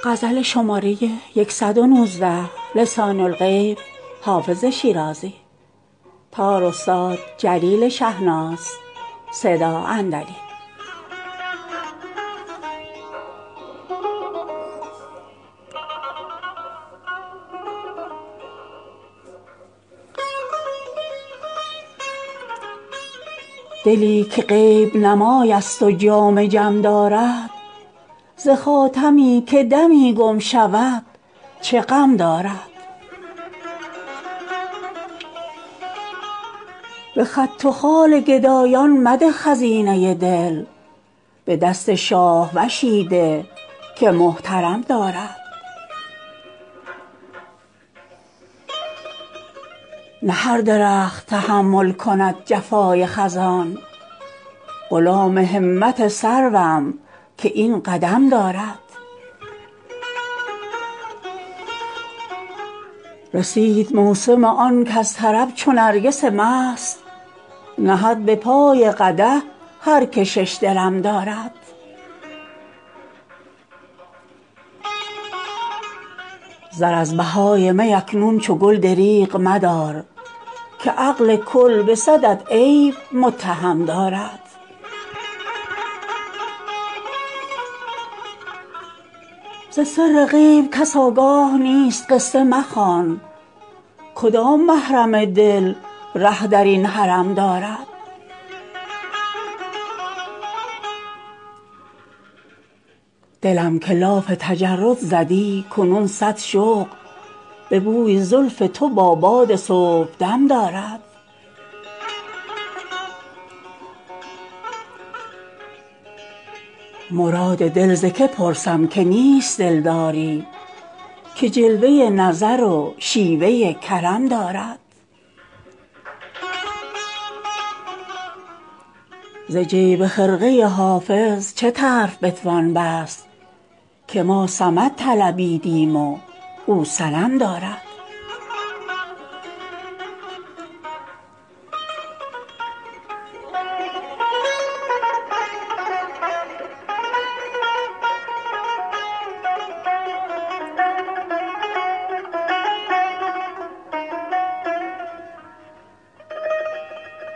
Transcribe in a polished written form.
غزل شماره 119 لسان الغیب حافظ شیرازی تار استاد جلیل شهناز صدا اندری. دلی که غیب نمای است و جام جم دارد، ز خاتمی که دمی گم شود چه غم دارد. به خط و خال گدایان مده خزینه دل، به دست شاه وشی ده که محترم دارد. نه هر درخت تحمل کند جفای خزان، غلام همت سروم که این قدم دارد. رسید موسم آن کز طرب چو نرگس مست، نهد به پای قدح هر که شش درم دارد. زر از بهای می اکنون چو گل دریغ مدار، که عقل کل به صدت عیب متهم دارد. ز سر غیب کس آگاه نیست قصه مخوان، کدام محرم دل ره در این حرم دارد. دلم که لاف تجرد زدی کنون صد شوق، به بوی زلف تو با باد صبحدم دارد. مراد دل ز که پرسم که نیست دلداری، که جلوه نظر و شیوه کرم دارد. ز جیب خرقه حافظ چه طرف بتوان بست، که ما صمد طلبیدیم و او صنم دارد.